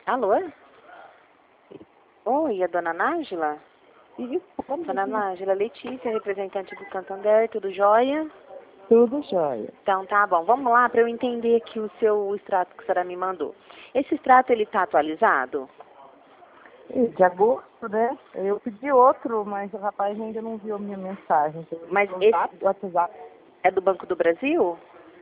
Alô? Oi, a dona Nájila? Isso, Dona Nájila, Letícia, representante do Santander, tudo jóia? tudo jóia. Então tá bom, vamos lá para eu entender aqui o seu extrato que a senhora me mandou. Esse extrato, ele tá atualizado? E de agosto, né? Eu pedi outro, mas o rapaz ainda não viu a minha mensagem. Mas O esse WhatsApp. é do Banco do Brasil?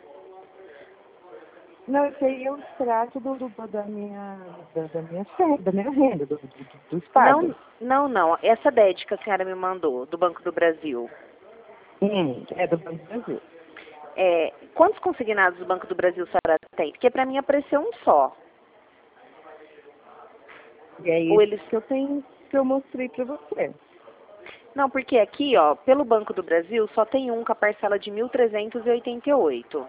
Não, esse aí é o extrato da minha renda, do estado. Não. Essa DED que a senhora me mandou, do Banco do Brasil. É do Banco do Brasil. Quantos consignados do Banco do Brasil a senhora tem? Porque para mim apareceu um só. E é Ou isso eles... que eu mostrei para você. Não, porque aqui, ó, pelo Banco do Brasil, só tem um com a parcela de 1.388.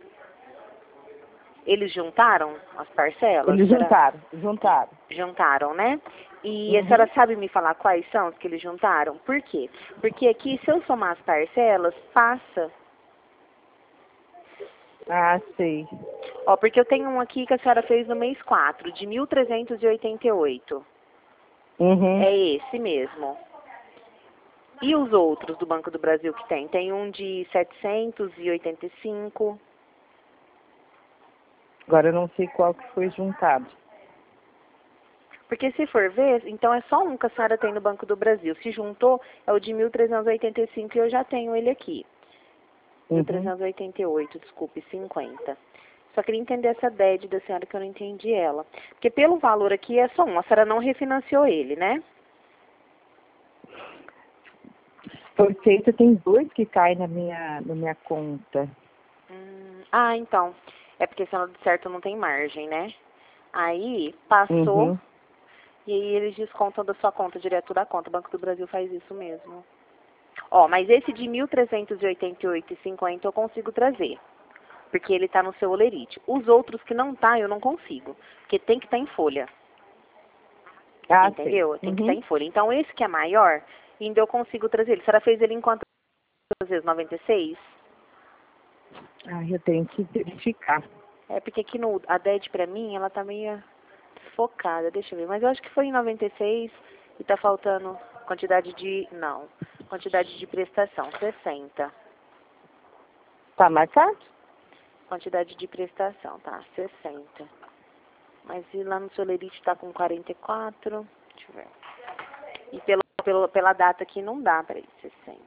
Eles juntaram as parcelas? Eles Será? juntaram. Juntaram, né? E a Uhum. senhora sabe me falar quais são os que eles juntaram? Por quê? Porque aqui, se eu somar as parcelas, passa. Ah, sei. Ó, porque eu tenho um aqui que a senhora fez no mês 4, de 1.388. Uhum. É esse mesmo. E os outros do Banco do Brasil que tem? Tem um de 785. Agora eu não sei qual que foi juntado. Porque se for ver, então é só um que a senhora tem no Banco do Brasil. Se juntou, é o de 1.385 e eu já tenho ele aqui. Uhum. 1.388, desculpe, 50. Só queria entender essa DED da senhora que eu não entendi ela. Porque pelo valor aqui é só um. A senhora não refinanciou ele, né? Foi feito, tem dois que caem na minha conta. Então. É porque se não de certo não tem margem, né? Aí passou. Uhum. E aí eles descontam da sua conta, direto da conta. O Banco do Brasil faz isso mesmo. Ó, mas esse de 1.388,50 eu consigo trazer. Porque ele tá no seu olerite. Os outros que não tá, eu não consigo. Porque tem que estar em folha. Ah, Entendeu? sei. Tem que estar em folha. Então esse que é maior, ainda eu consigo trazer ele. A senhora fez ele em quantas vezes? 96? Ah, eu tenho que verificar. É porque aqui no, a DED pra mim, ela tá meio desfocada. Deixa eu ver. Mas eu acho que foi em 96 e tá faltando quantidade de... Não. Quantidade de prestação, 60. Tá marcado? Quantidade de prestação, tá, 60. Mas e lá no Solerite tá com 44. Deixa eu ver. E pela data aqui não dá, peraí, 60.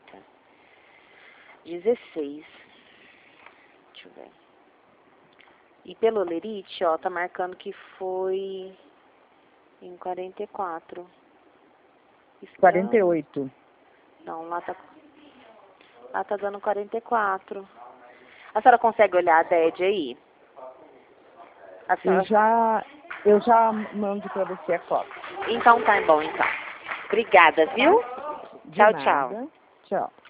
16. Deixa eu ver. E pelo Olerite, ó, tá marcando que foi em 44. Estranho. 48. Não, lá tá dando 44. A senhora consegue olhar a DED aí? A senhora... Eu já mando pra você a cópia. Então tá bom, então. Obrigada, viu? De Tchau, nada. tchau. Tchau.